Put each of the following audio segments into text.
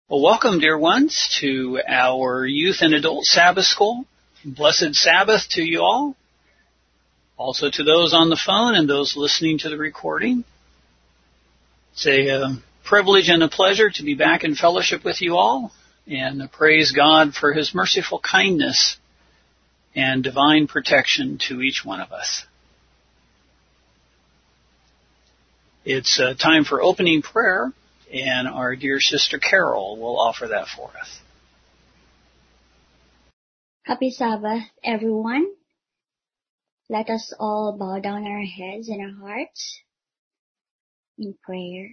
Well, welcome, dear ones, to our Youth and Adult Sabbath School. Blessed Sabbath to you all. Also to those on the phone and those listening to the recording. It's a privilege and a pleasure to be back in fellowship with you all, and praise God for His merciful kindness and divine protection to each one of us. It's time for opening prayer, and our dear sister Carol will offer that for us. Happy Sabbath, everyone. Let us all bow down our heads and our hearts in prayer.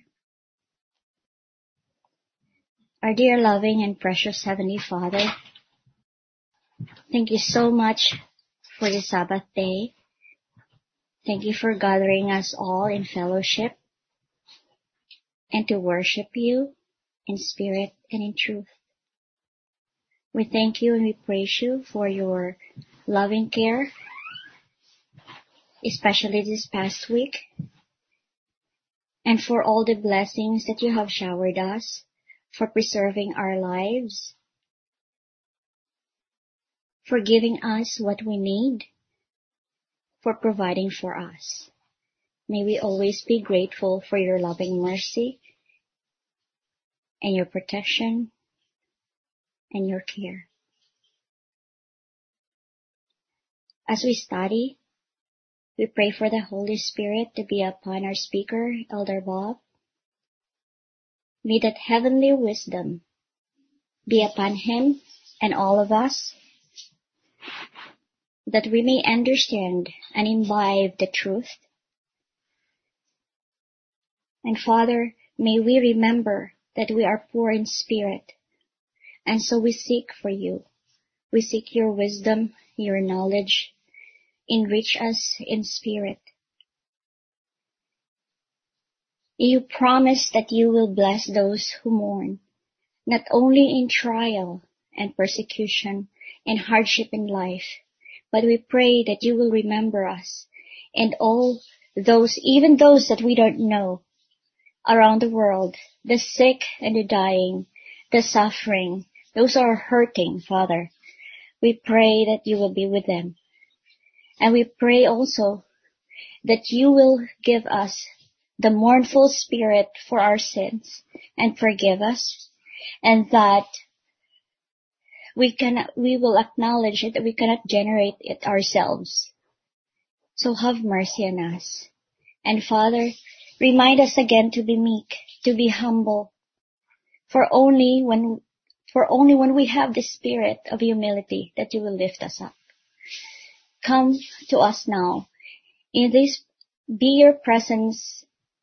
Our dear, loving, and precious Heavenly Father, thank you so much for the Sabbath day. Thank you for gathering us all in fellowship and to worship you in spirit and in truth. We thank you and we praise you for your loving care, especially this past week, and for all the blessings that you have showered us, for preserving our lives, for giving us what we need, for providing for us. May we always be grateful for your loving mercy and your protection and your care. As we study, we pray for the Holy Spirit to be upon our speaker, Elder Bob. May that heavenly wisdom be upon him and all of us, that we may understand and imbibe the truth. And Father, may we remember that we are poor in spirit, and so we seek for you. We seek your wisdom, your knowledge. Enrich us in spirit. You promise that you will bless those who mourn, not only in trial and persecution and hardship in life, but we pray that you will remember us and all those, even those that we don't know, around the world, the sick and the dying, the suffering, those who are hurting, Father. We pray that you will be with them. And we pray also that you will give us the mournful spirit for our sins and forgive us, and that we will acknowledge it, that we cannot generate it ourselves. So have mercy on us. And Father, remind us again to be meek, to be humble, for only when we have the spirit of humility that you will lift us up. Come to us now. In this, be your presence,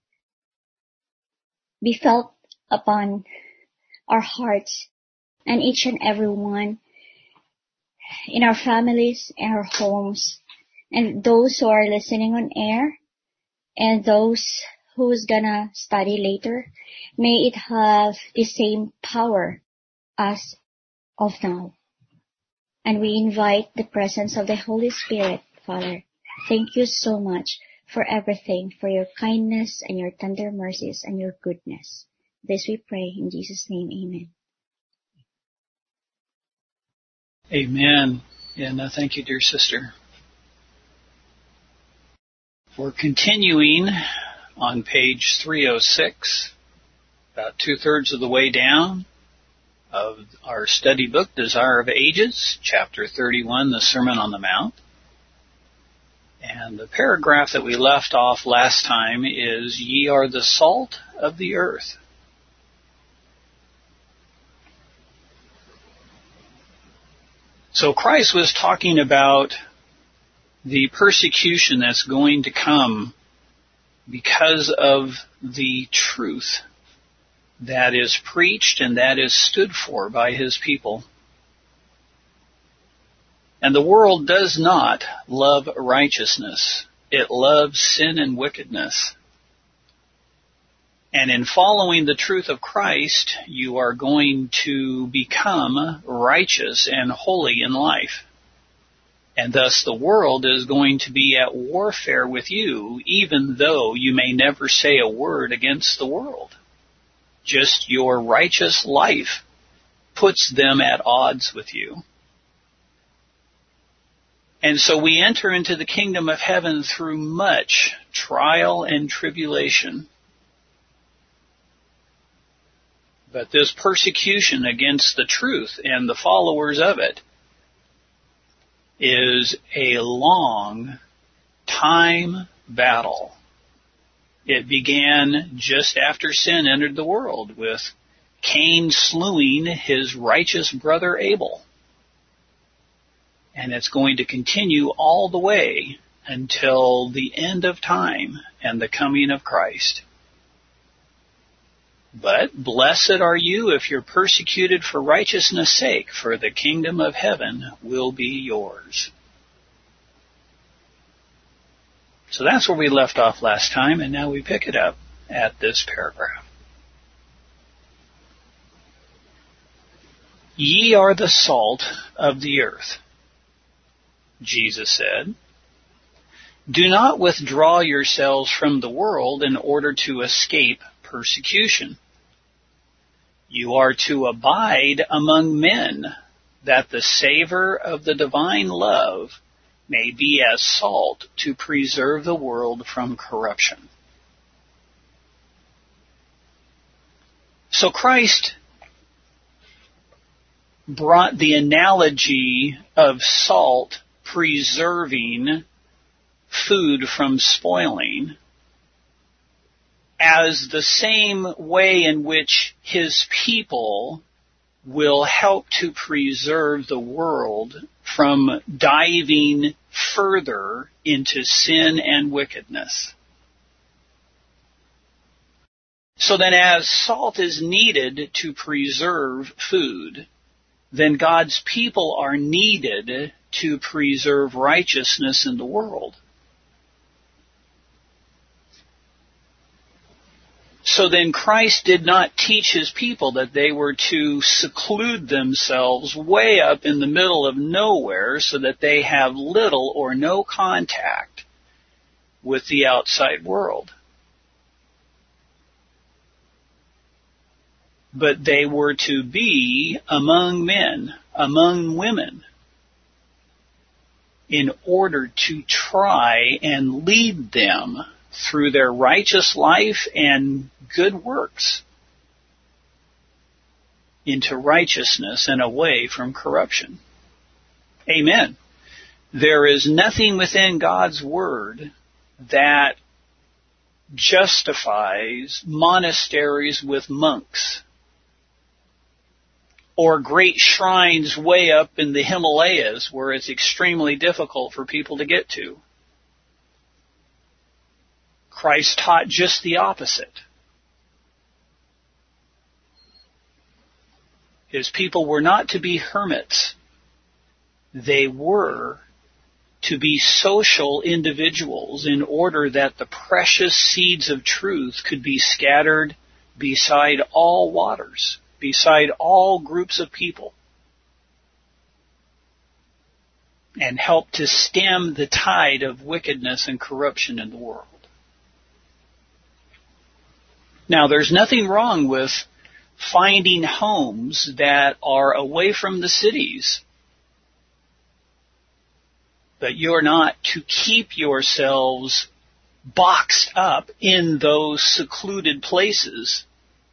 be felt upon our hearts and each and every one in our families and our homes, and those who are listening on air and those who's gonna study later. May it have the same power as of now. And we invite the presence of the Holy Spirit, Father. Thank you so much for everything, for your kindness and your tender mercies and your goodness. This we pray in Jesus' name, amen. Amen. And thank you, dear sister. We're continuing on page 306, about 2/3 of the way down, of our study book, Desire of Ages, chapter 31, the Sermon on the Mount. And the paragraph that we left off last time is, "Ye are the salt of the earth." So Christ was talking about the persecution that's going to come because of the truth that is preached and that is stood for by His people. And the world does not love righteousness. It loves sin and wickedness. And in following the truth of Christ, you are going to become righteous and holy in life. And thus the world is going to be at warfare with you, even though you may never say a word against the world. Just your righteous life puts them at odds with you. And so we enter into the kingdom of heaven through much trial and tribulation. But this persecution against the truth and the followers of it is a long time battle. It began just after sin entered the world, with Cain slewing his righteous brother Abel. And it's going to continue all the way until the end of time and the coming of Christ. But blessed are you if you're persecuted for righteousness' sake, for the kingdom of heaven will be yours. So that's where we left off last time, and now we pick it up at this paragraph. Ye are the salt of the earth, Jesus said. Do not withdraw yourselves from the world in order to escape persecution. You are to abide among men, that the savor of the divine love may be as salt to preserve the world from corruption. So Christ brought the analogy of salt preserving food from spoiling as the same way in which his people will help to preserve the world from diving further into sin and wickedness. So then as salt is needed to preserve food, then God's people are needed to preserve righteousness in the world. So then Christ did not teach his people that they were to seclude themselves way up in the middle of nowhere so that they have little or no contact with the outside world. But they were to be among men, among women, in order to try and lead them through their righteous life and good works into righteousness and away from corruption. Amen. There is nothing within God's Word that justifies monasteries with monks or great shrines way up in the Himalayas where it's extremely difficult for people to get to. Christ taught just the opposite. His people were not to be hermits. They were to be social individuals in order that the precious seeds of truth could be scattered beside all waters, beside all groups of people, and help to stem the tide of wickedness and corruption in the world. Now, there's nothing wrong with finding homes that are away from the cities, but you're not to keep yourselves boxed up in those secluded places.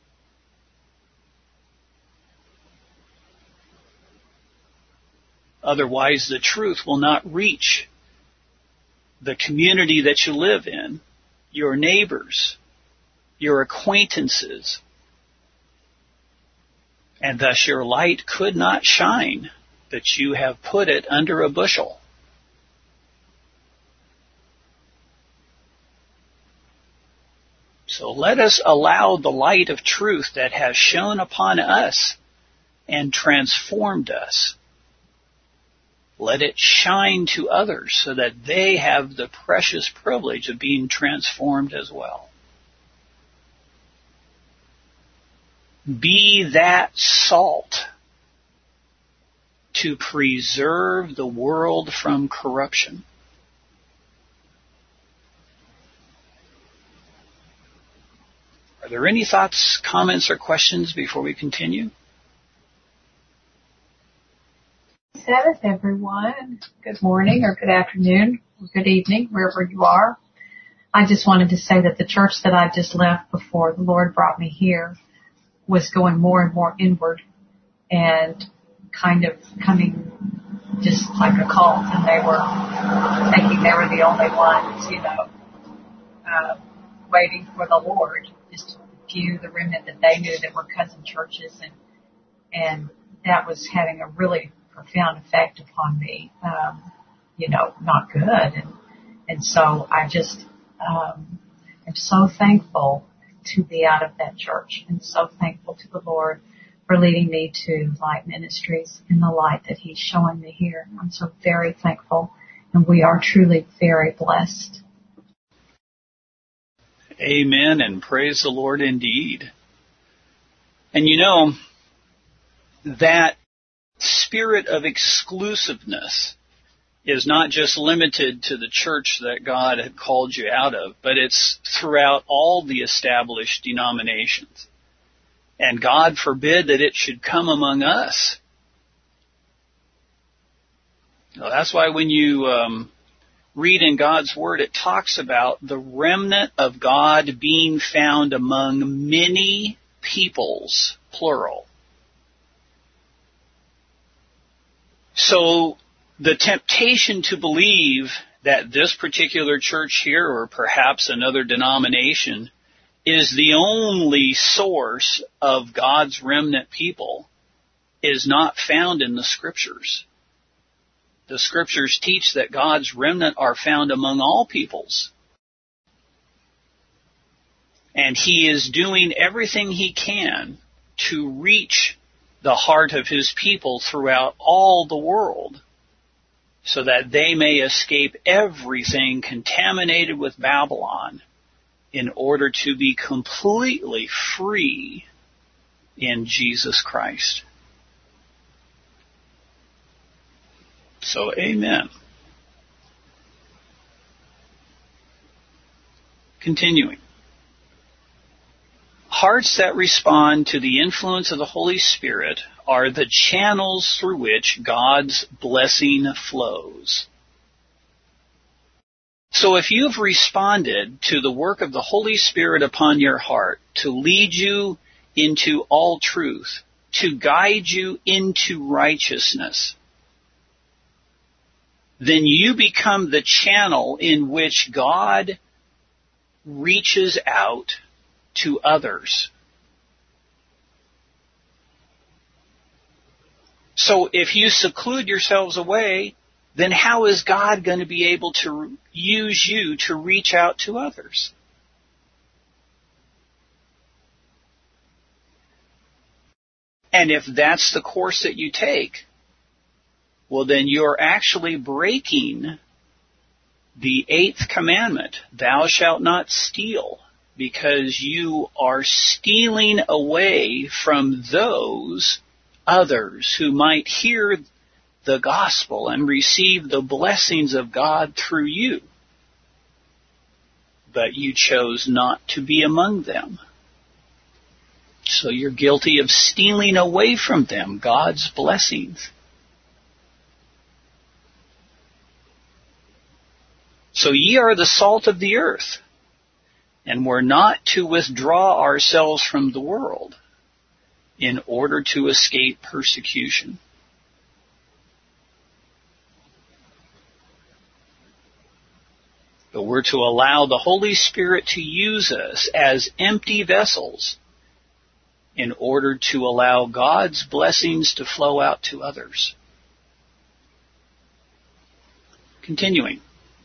Otherwise, the truth will not reach the community that you live in, your neighbors, your acquaintances, and thus your light could not shine, but you have put it under a bushel. So let us allow the light of truth that has shone upon us and transformed us, let it shine to others so that they have the precious privilege of being transformed as well. Be that salt to preserve the world from corruption. there any thoughts, comments, or questions before we continue? Sabbath, everyone. Good morning or good afternoon or good evening, wherever you are. I just wanted to say that the church that I just left before the Lord brought me here was going more and more inward and kind of coming just like a cult, and they were thinking they were the only ones, waiting for the Lord. Just a few, the remnant that they knew that were cousin churches, and that was having a really profound effect upon me, not good. And so I just am so thankful to be out of that church, and so thankful to the Lord for leading me to Light Ministries in the light that He's showing me here. I'm so very thankful, and we are truly very blessed. Amen, and praise the Lord indeed. And that spirit of exclusiveness is not just limited to the church that God had called you out of, but it's throughout all the established denominations. And God forbid that it should come among us. Well, that's why when you read in God's Word, it talks about the remnant of God being found among many peoples, plural. So the temptation to believe that this particular church here, or perhaps another denomination, is the only source of God's remnant people is not found in the Scriptures. The Scriptures teach that God's remnant are found among all peoples. And He is doing everything He can to reach the heart of His people throughout all the world, so that they may escape everything contaminated with Babylon in order to be completely free in Jesus Christ. So, amen. Continuing. Hearts that respond to the influence of the Holy Spirit are the channels through which God's blessing flows. So if you've responded to the work of the Holy Spirit upon your heart to lead you into all truth, to guide you into righteousness, then you become the channel in which God reaches out to others. So if you seclude yourselves away, then how is God going to be able to use you to reach out to others? And if that's the course that you take, well, then you're actually breaking the 8th commandment, thou shalt not steal, because you are stealing away from those others who might hear the gospel and receive the blessings of God through you. But you chose not to be among them. So you're guilty of stealing away from them God's blessings. So ye are the salt of the earth, and we're not to withdraw ourselves from the world in order to escape persecution. But we're to allow the Holy Spirit to use us as empty vessels in order to allow God's blessings to flow out to others. Continuing.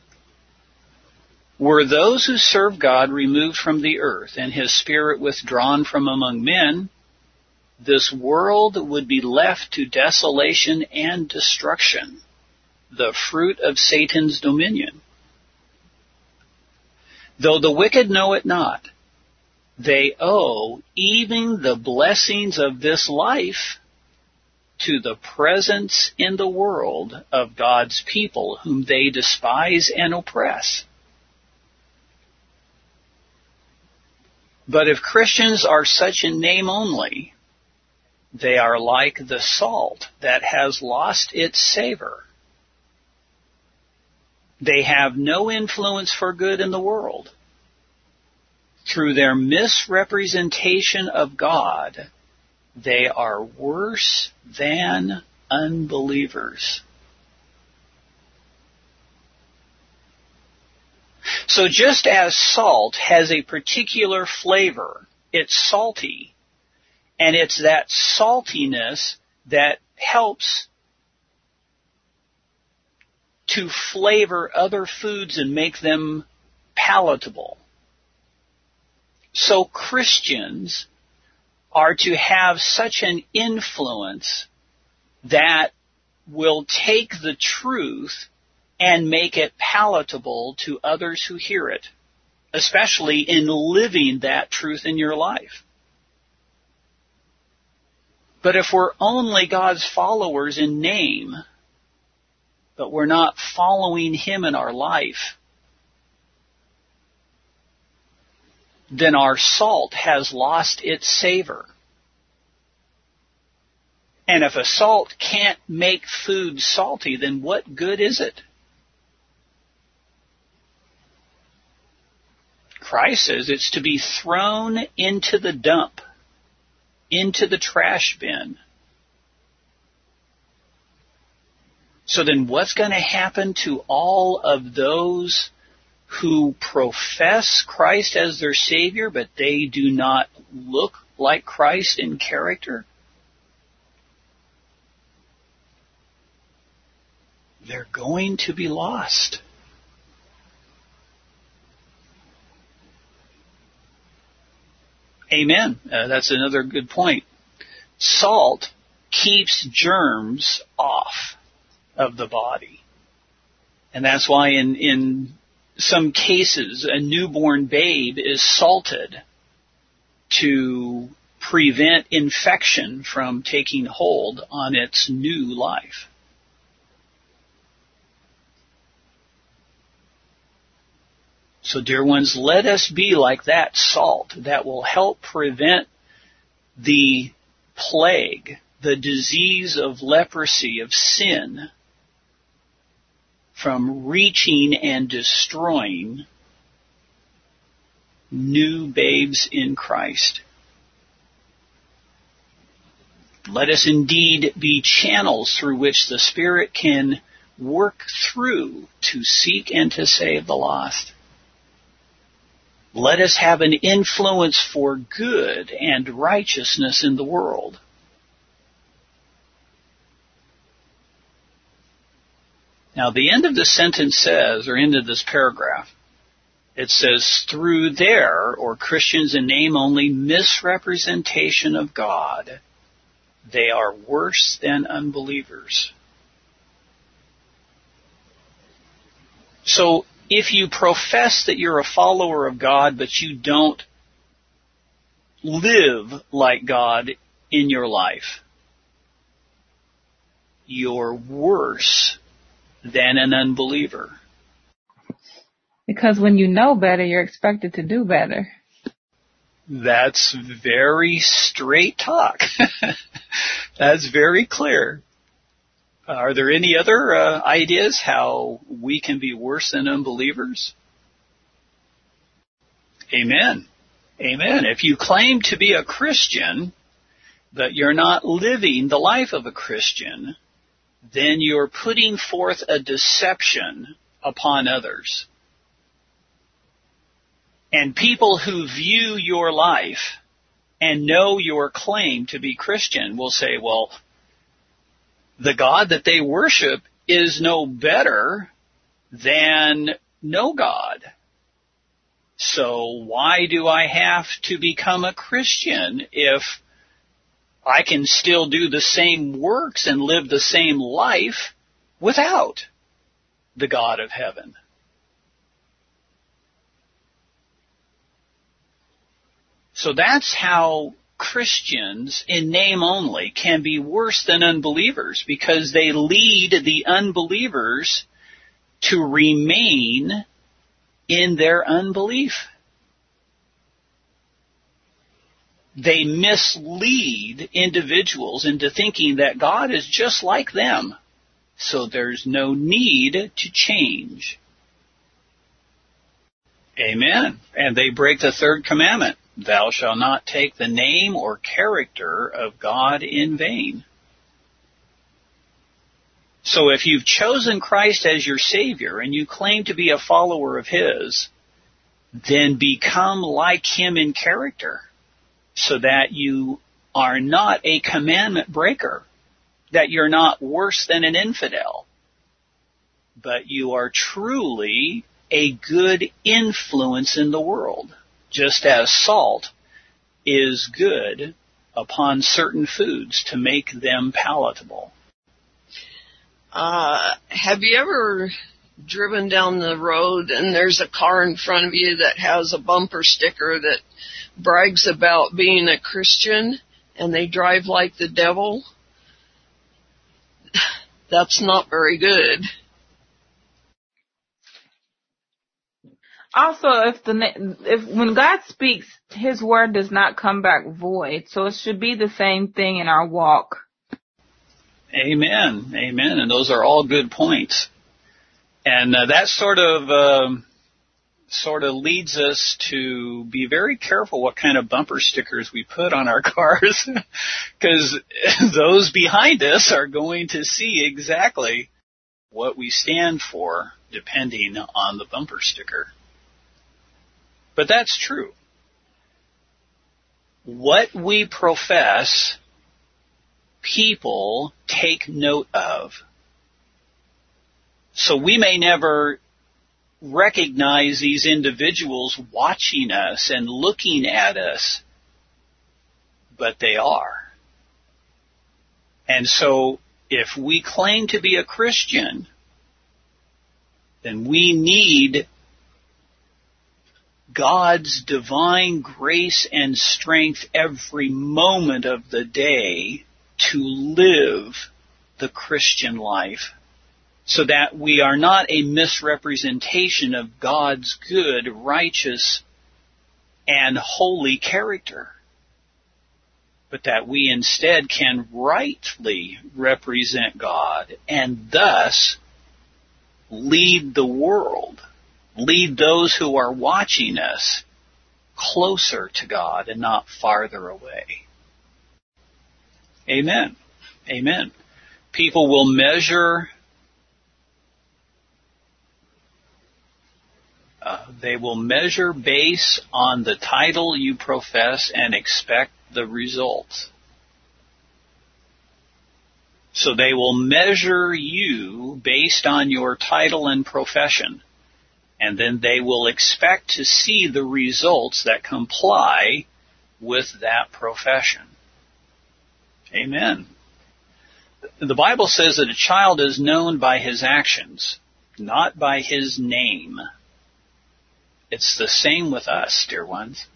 Were those who serve God removed from the earth and His Spirit withdrawn from among men, this world would be left to desolation and destruction, the fruit of Satan's dominion. Though the wicked know it not, they owe even the blessings of this life to the presence in the world of God's people whom they despise and oppress. But if Christians are such in name only, they are like the salt that has lost its savor. They have no influence for good in the world. Through their misrepresentation of God, they are worse than unbelievers. So just as salt has a particular flavor, it's salty, and it's that saltiness that helps to flavor other foods and make them palatable. So Christians are to have such an influence that will take the truth and make it palatable to others who hear it, especially in living that truth in your life. But if we're only God's followers in name, but we're not following Him in our life, then our salt has lost its savor. And if a salt can't make food salty, then what good is it? Christ says it's to be thrown into the dump, into the trash bin. So then what's going to happen to all of those who profess Christ as their Savior, but they do not look like Christ in character? They're going to be lost. Amen. That's another good point. Salt keeps germs off of the body. And that's why in some cases a newborn babe is salted to prevent infection from taking hold on its new life. So, dear ones, let us be like that salt that will help prevent the plague, the disease of leprosy, of sin, from reaching and destroying new babes in Christ. Let us indeed be channels through which the Spirit can work through to seek and to save the lost. Let us have an influence for good and righteousness in the world. Now, the end of the sentence says, or end of this paragraph, it says, through their, or Christians in name only, misrepresentation of God, they are worse than unbelievers. So, if you profess that you're a follower of God, but you don't live like God in your life, you're worse than an unbeliever. Because when you know better, you're expected to do better. That's very straight talk. That's very clear. Are there any other ideas how we can be worse than unbelievers? Amen. Amen. If you claim to be a Christian, but you're not living the life of a Christian, then you're putting forth a deception upon others. And people who view your life and know your claim to be Christian will say, well, the God that they worship is no better than no God. So why do I have to become a Christian if I can still do the same works and live the same life without the God of heaven? So that's how Christians in name only can be worse than unbelievers, because they lead the unbelievers to remain in their unbelief. they mislead individuals into thinking that God is just like them, so there's no need to change. Amen. And they break the third commandment. Thou shalt not take the name or character of God in vain. So if you've chosen Christ as your Savior and you claim to be a follower of His, then become like Him in character so that you are not a commandment breaker, that you're not worse than an infidel, but you are truly a good influence in the world, just as salt is good upon certain foods to make them palatable. Have you ever driven down the road and there's a car in front of you that has a bumper sticker that brags about being a Christian and they drive like the devil? That's not very good. Also, if when God speaks, His word does not come back void. So it should be the same thing in our walk. Amen. Amen. And those are all good points. And that sort of leads us to be very careful what kind of bumper stickers we put on our cars, because those behind us are going to see exactly what we stand for depending on the bumper sticker. But that's true. What we profess, people take note of. So we may never recognize these individuals watching us and looking at us, but they are. And so if we claim to be a Christian, then we need God's divine grace and strength every moment of the day to live the Christian life, so that we are not a misrepresentation of God's good, righteous, and holy character, but that we instead can rightly represent God and thus lead the world, lead those who are watching us closer to God and not farther away. Amen. Amen. People will measure based on the title you profess and expect the results. So they will measure you based on your title and profession, and then they will expect to see the results that comply with that profession. Amen. The Bible says that a child is known by his actions, not by his name. It's the same with us, dear ones.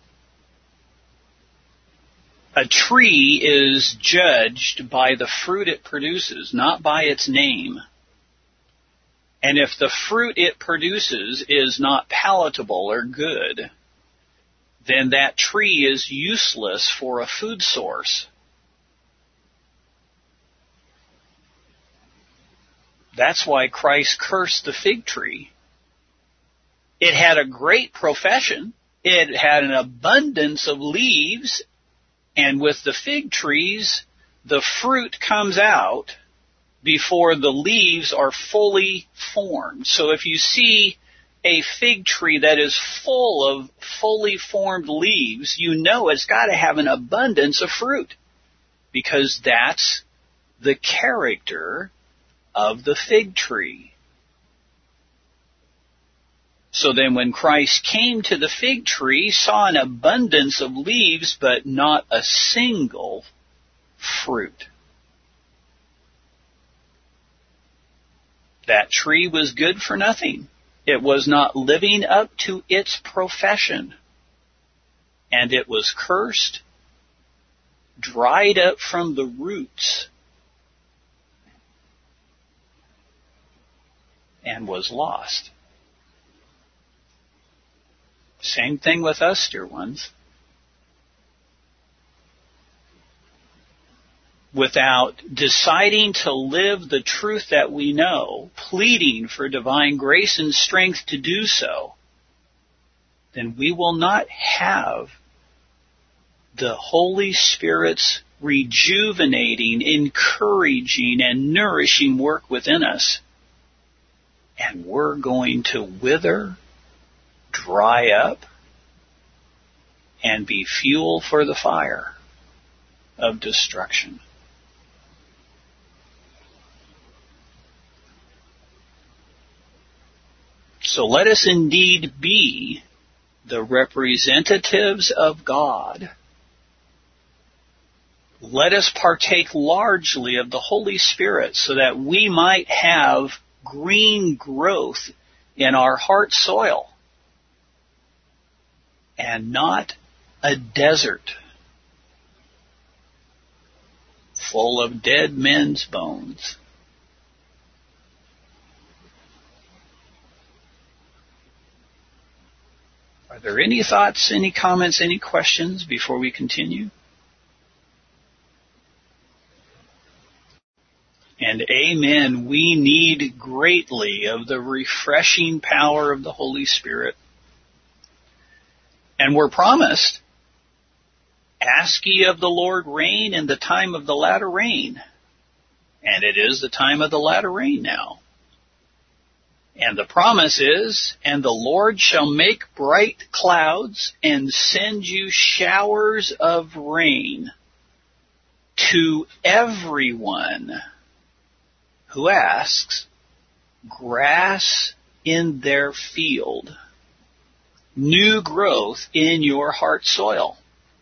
A tree is judged by the fruit it produces, not by its name. And if the fruit it produces is not palatable or good, then that tree is useless for a food source. That's why Christ cursed the fig tree. It had a great profession. It had an abundance of leaves. And with the fig trees, the fruit comes out before the leaves are fully formed. So if you see a fig tree that is full of fully formed leaves, you know it's got to have an abundance of fruit, because that's the character of the fig tree. So then when Christ came to the fig tree, saw an abundance of leaves, but not a single fruit. That tree was good for nothing. It was not living up to its profession. And it was cursed, dried up from the roots, and was lost. Same thing with us, dear ones. without deciding to live the truth that we know, pleading for divine grace and strength to do so, then we will not have the Holy Spirit's rejuvenating, encouraging, and nourishing work within us. And we're going to wither, dry up, and be fuel for the fire of destruction. So let us indeed be the representatives of God. Let us partake largely of the Holy Spirit so that we might have green growth in our heart soil and not a desert full of dead men's bones. Are there any thoughts, any comments, any questions before we continue? And amen, we need greatly of the refreshing power of the Holy Spirit. And we're promised, ask ye of the Lord rain in the time of the latter rain. And it is the time of the latter rain now. And the promise is, and the Lord shall make bright clouds and send you showers of rain to everyone who asks, grass in their field, new growth in your heart soil.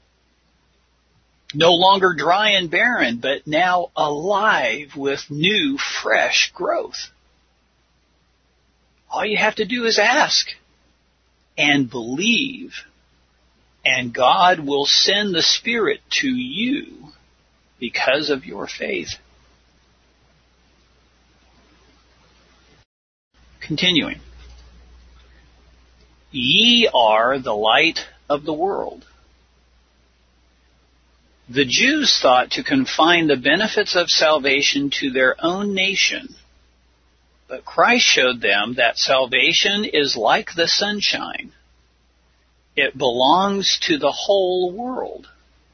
No longer dry and barren, but now alive with new, fresh growth. All you have to do is ask and believe, and God will send the Spirit to you because of your faith. Continuing. Ye are the light of the world. The Jews thought to confine the benefits of salvation to their own nation, but Christ showed them that salvation is like the sunshine. It belongs to the whole world.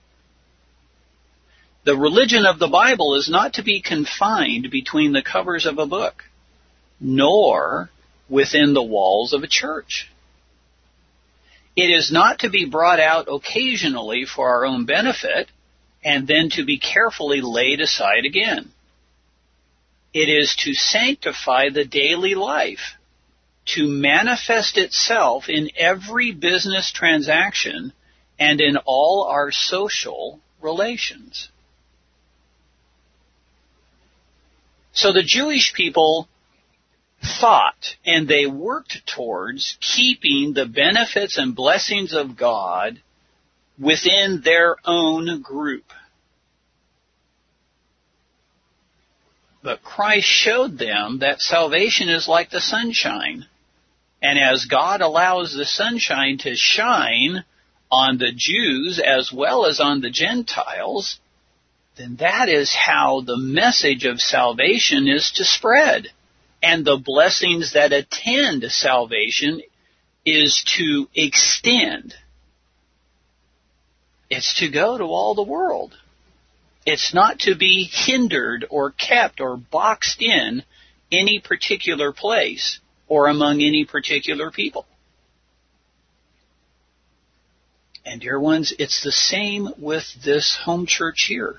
The religion of the Bible is not to be confined between the covers of a book, nor within the walls of a church. It is not to be brought out occasionally for our own benefit and then to be carefully laid aside again. It is to sanctify the daily life, to manifest itself in every business transaction and in all our social relations. So the Jewish people thought and they worked towards keeping the benefits and blessings of God within their own group. But Christ showed them that salvation is like the sunshine. And as God allows the sunshine to shine on the Jews as well as on the Gentiles, then that is how the message of salvation is to spread. And the blessings that attend salvation is to extend. It's to go to all the world. It's not to be hindered or kept or boxed in any particular place or among any particular people. And dear ones, it's the same with this home church here.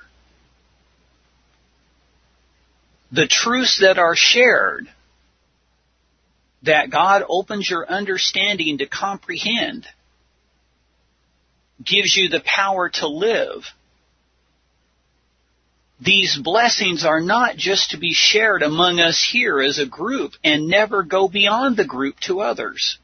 The truths that are shared, that God opens your understanding to comprehend, gives you the power to live. These blessings are not just to be shared among us here as a group and never go beyond the group to others.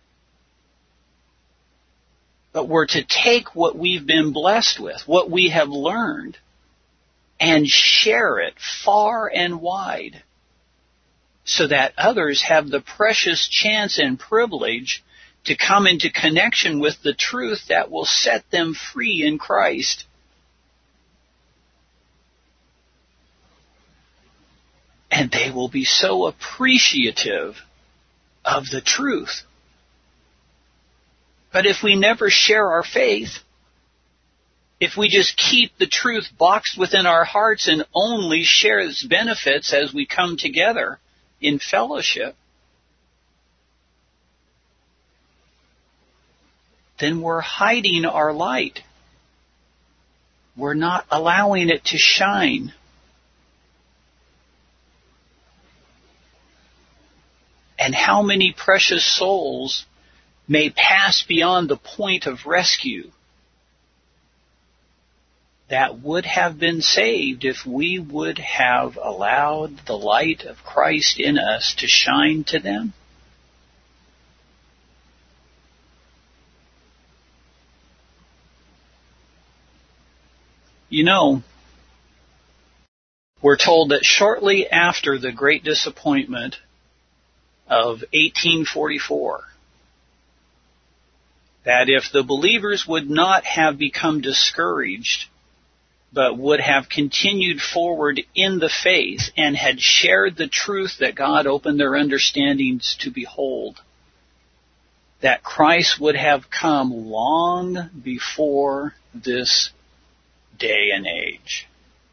But we're to take what we've been blessed with, what we have learned, and share it far and wide so that others have the precious chance and privilege to come into connection with the truth that will set them free in Christ. And they will be so appreciative of the truth. But if we never share our faith, if we just keep the truth boxed within our hearts and only share its benefits as we come together in fellowship, then we're hiding our light. We're not allowing it to shine. And how many precious souls may pass beyond the point of rescue that would have been saved if we would have allowed the light of Christ in us to shine to them? You know, we're told that shortly after the Great Disappointment of 1844, that if the believers would not have become discouraged, but would have continued forward in the faith and had shared the truth that God opened their understandings to behold, that Christ would have come long before this day and age.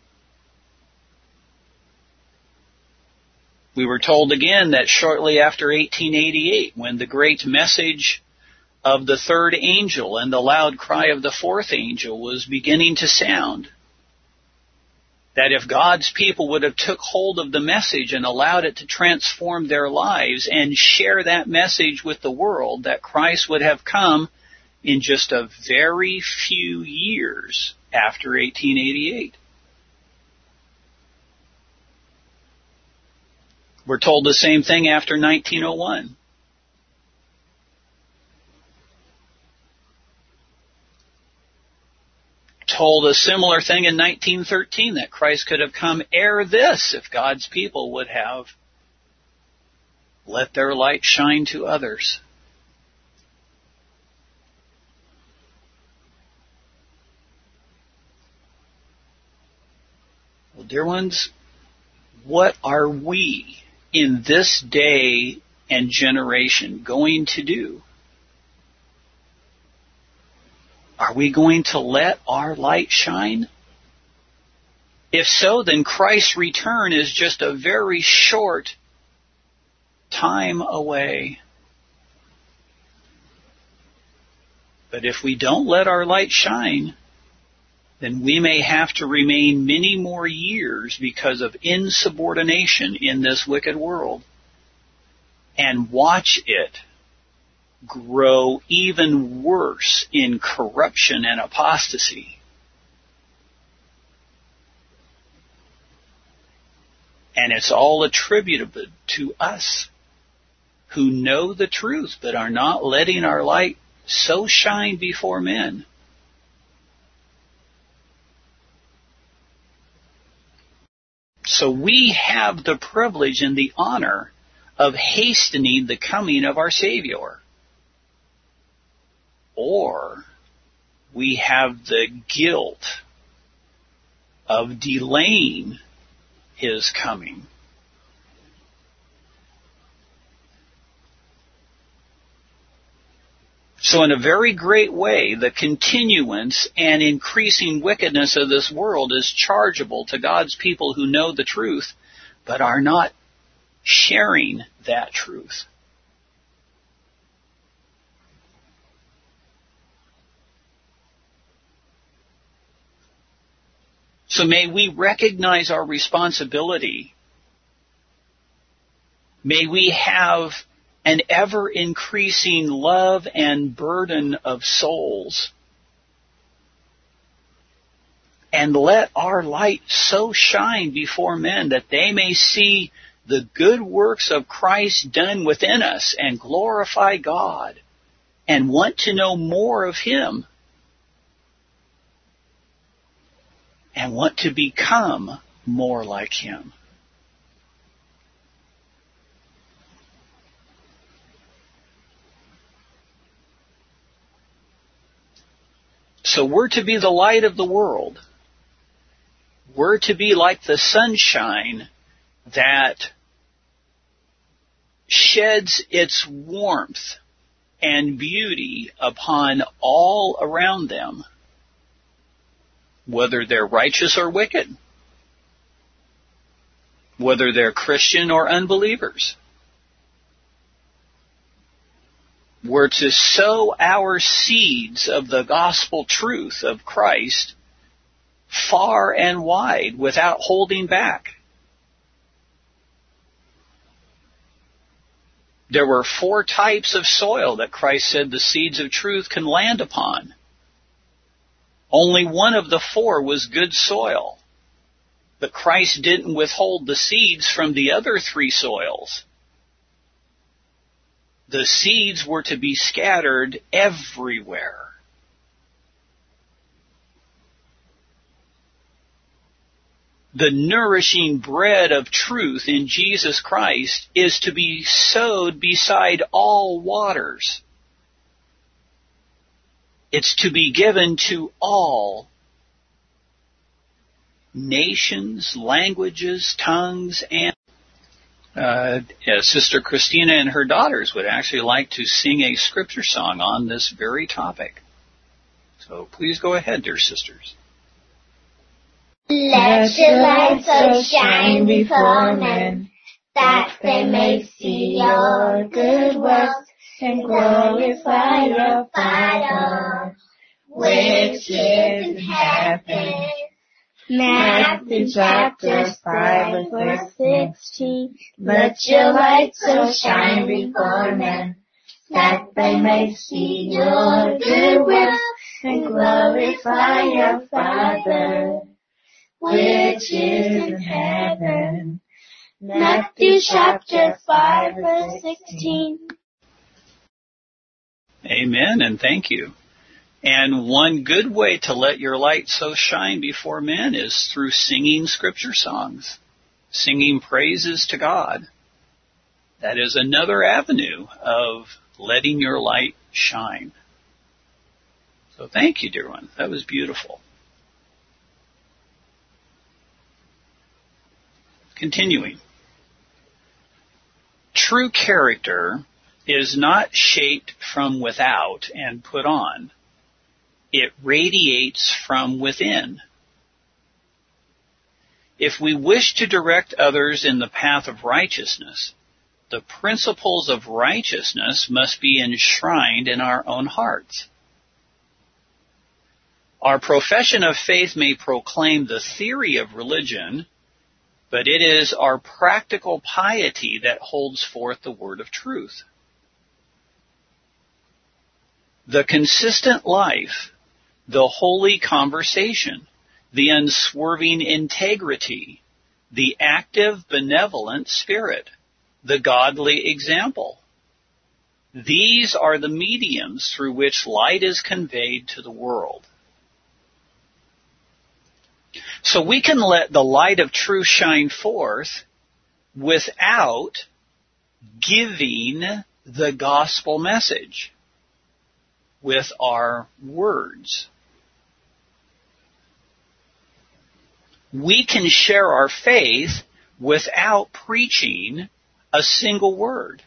We were told again that shortly after 1888, when the great message of the third angel and the loud cry of the fourth angel was beginning to sound, that if God's people would have took hold of the message and allowed it to transform their lives and share that message with the world, that Christ would have come in just a very few years after 1888. We're told the same thing after 1901. Told a similar thing in 1913, that Christ could have come ere this if God's people would have let their light shine to others. Well, dear ones, what are we in this day and generation going to do? Are we going to let our light shine? If so, then Christ's return is just a very short time away. But if we don't let our light shine, then we may have to remain many more years because of insubordination in this wicked world, and watch it grow even worse in corruption and apostasy. And it's all attributable to us who know the truth but are not letting our light so shine before men. So we have the privilege and the honor of hastening the coming of our Savior. Or we have the guilt of delaying His coming. So in a very great way, the continuance and increasing wickedness of this world is chargeable to God's people who know the truth, but are not sharing that truth. So may we recognize our responsibility. May we have an ever-increasing love and burden of souls. And let our light so shine before men that they may see the good works of Christ done within us and glorify God and want to know more of Him and want to become more like Him. So we're to be the light of the world. We're to be like the sunshine that sheds its warmth and beauty upon all around them, whether they're righteous or wicked, whether they're Christian or unbelievers. We're to sow our seeds of the gospel truth of Christ far and wide without holding back. There were 4 types of soil that Christ said the seeds of truth can land upon. Only one of the 4 was good soil. But Christ didn't withhold the seeds from the other 3 soils. The seeds were to be scattered everywhere. The nourishing bread of truth in Jesus Christ is to be sowed beside all waters. It's to be given to all nations, languages, tongues, and Sister Christina and her daughters would actually like to sing a scripture song on this very topic. So please go ahead, dear sisters. Let your light so shine before men, that they may see your good works and glorify your Father, which is in heaven. Matthew chapter 5, verse 16. Let your light so shine before men, that they may see your good works and glorify your Father, which is in heaven. Matthew chapter 5, verse 16. Amen, and thank you. And one good way to let your light so shine before men is through singing scripture songs, singing praises to God. That is another avenue of letting your light shine. So thank you, dear one. That was beautiful. Continuing. True character is not shaped from without and put on. It radiates from within. If we wish to direct others in the path of righteousness, the principles of righteousness must be enshrined in our own hearts. Our profession of faith may proclaim the theory of religion, but it is our practical piety that holds forth the word of truth. The consistent life, the holy conversation, the unswerving integrity, the active benevolent spirit, the godly example. These are the mediums through which light is conveyed to the world. So we can let the light of truth shine forth without giving the gospel message with our words. We can share our faith without preaching a single word.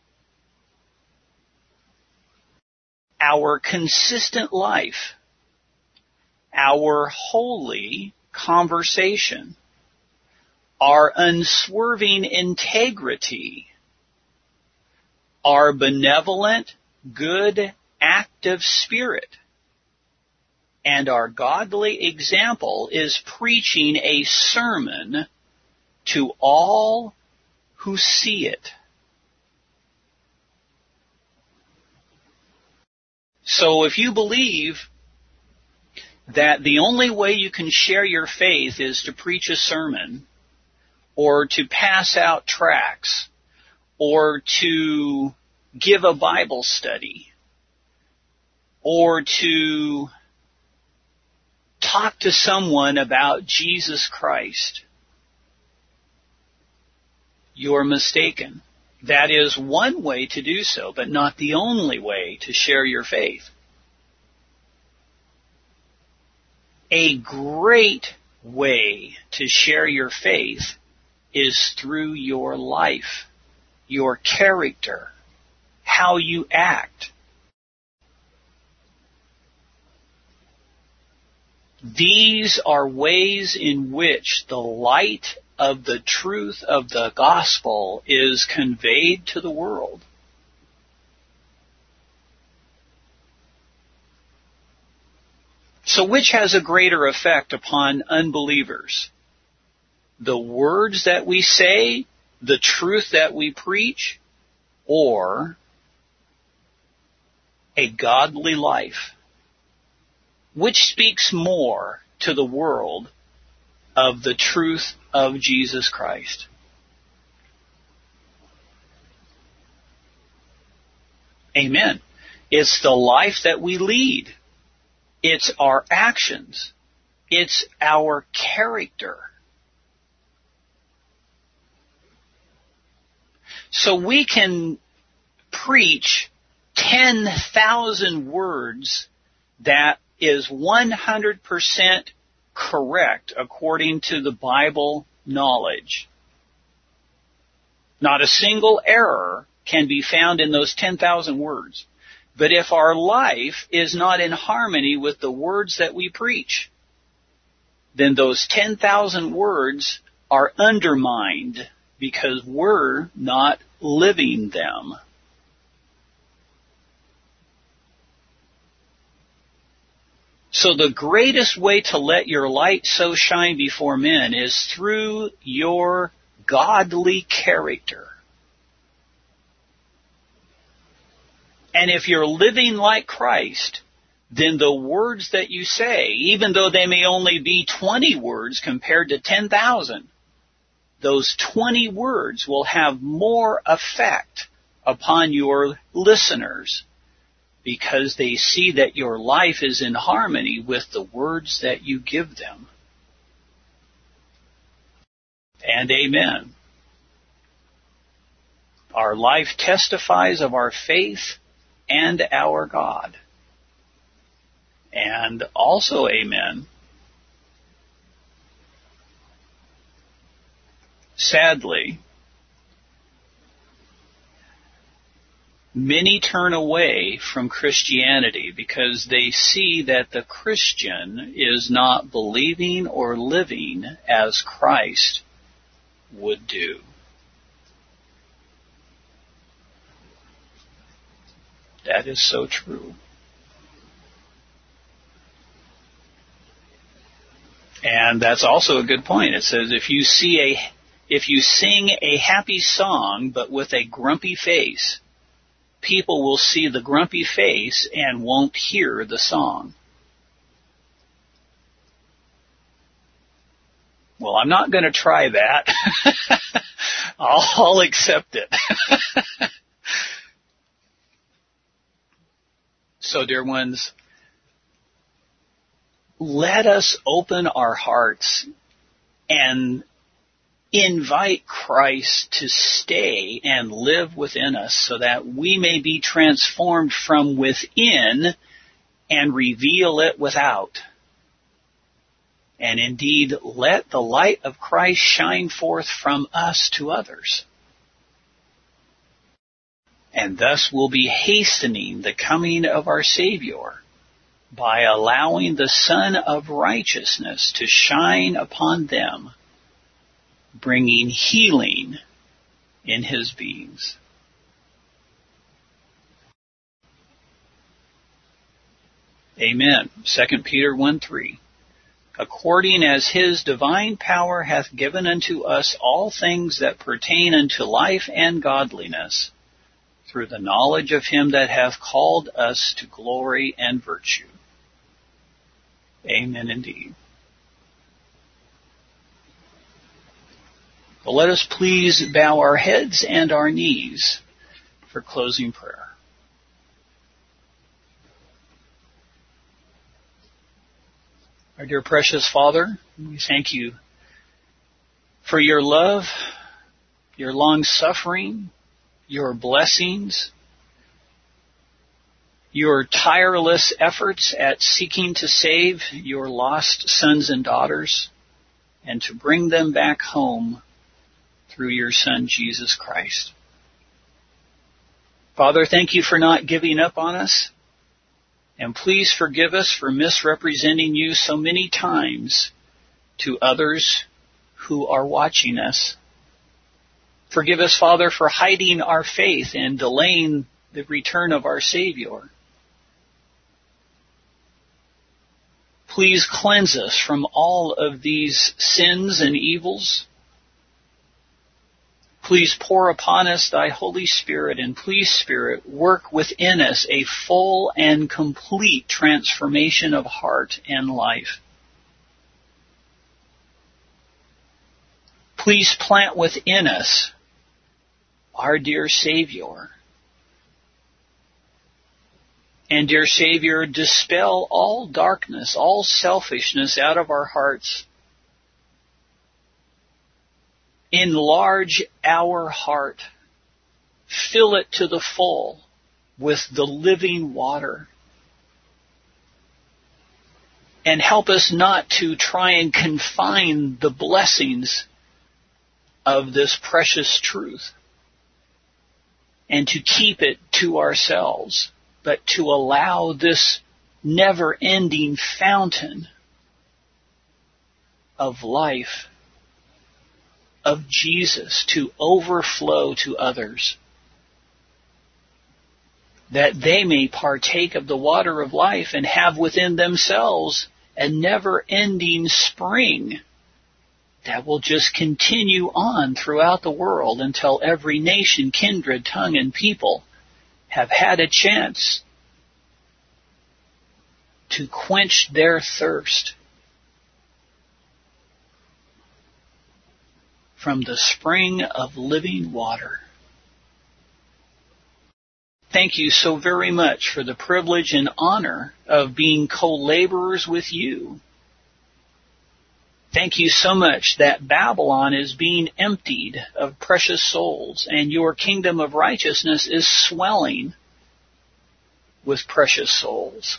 Our consistent life, our holy conversation, our unswerving integrity, our benevolent, good, active spirit, and our godly example is preaching a sermon to all who see it. So if you believe that the only way you can share your faith is to preach a sermon, or to pass out tracts, or to give a Bible study, or to talk to someone about Jesus Christ, you're mistaken. That is one way to do so, but not the only way to share your faith. A great way to share your faith is through your life, your character, how you act. These are ways in which the light of the truth of the gospel is conveyed to the world. So which has a greater effect upon unbelievers? The words that we say, the truth that we preach, or a godly life? Which speaks more to the world of the truth of Jesus Christ? Amen. It's the life that we lead. It's our actions. It's our character. So we can preach 10,000 words that is 100% correct according to the Bible knowledge. Not a single error can be found in those 10,000 words. But if our life is not in harmony with the words that we preach, then those 10,000 words are undermined because we're not living them. So the greatest way to let your light so shine before men is through your godly character. And if you're living like Christ, then the words that you say, even though they may only be 20 words compared to 10,000, those 20 words will have more effect upon your listeners because they see that your life is in harmony with the words that you give them. And amen. Our life testifies of our faith and our God. And also, amen, sadly, many turn away from Christianity because they see that the Christian is not believing or living as Christ would do. That is so true. And that's also a good point. It says if you sing a happy song but with a grumpy face, people will see the grumpy face and won't hear the song. Well, I'm not going to try that. I'll accept it. So, dear ones, let us open our hearts and invite Christ to stay and live within us so that we may be transformed from within and reveal it without. And indeed, let the light of Christ shine forth from us to others. And thus we'll be hastening the coming of our Savior by allowing the Sun of Righteousness to shine upon them, bringing healing in His beings. Amen. 2 Peter 1:3. According as His divine power hath given unto us all things that pertain unto life and godliness, through the knowledge of Him that hath called us to glory and virtue. Amen indeed. Well, let us please bow our heads and our knees for closing prayer. Our dear precious Father, we thank you for your love, your long suffering, your blessings, your tireless efforts at seeking to save your lost sons and daughters and to bring them back home through your Son, Jesus Christ. Father, thank you for not giving up on us. And please forgive us for misrepresenting you so many times to others who are watching us. Forgive us, Father, for hiding our faith and delaying the return of our Savior. Please cleanse us from all of these sins and evils. Please pour upon us thy Holy Spirit, and please, Spirit, work within us a full and complete transformation of heart and life. Please plant within us our dear Savior. And dear Savior, dispel all darkness, all selfishness out of our hearts. Enlarge our heart. Fill it to the full with the living water. And help us not to try and confine the blessings of this precious truth and to keep it to ourselves, but to allow this never-ending fountain of life of Jesus to overflow to others, that they may partake of the water of life and have within themselves a never-ending spring that will just continue on throughout the world until every nation, kindred, tongue, and people have had a chance to quench their thirst from the spring of living water. Thank you so very much for the privilege and honor of being co-laborers with you. Thank you so much that Babylon is being emptied of precious souls and your kingdom of righteousness is swelling with precious souls.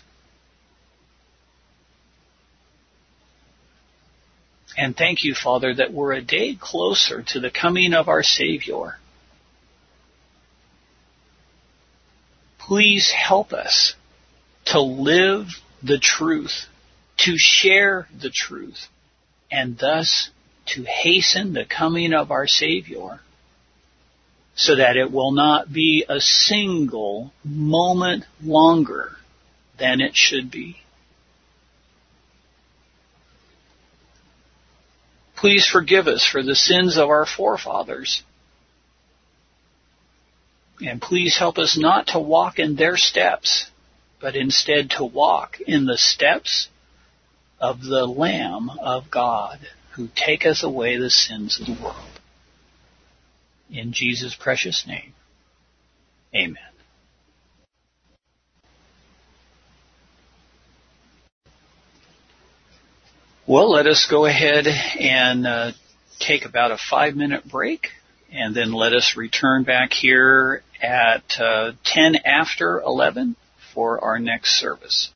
And thank you, Father, that we're a day closer to the coming of our Savior. Please help us to live the truth, to share the truth, and thus to hasten the coming of our Savior, so that it will not be a single moment longer than it should be. Please forgive us for the sins of our forefathers. And please help us not to walk in their steps, but instead to walk in the steps of the Lamb of God, who taketh away the sins of the world. In Jesus' precious name, amen. Well, let us go ahead and take about a 5-minute break, and then let us return back here at 10 after 11 for our next service.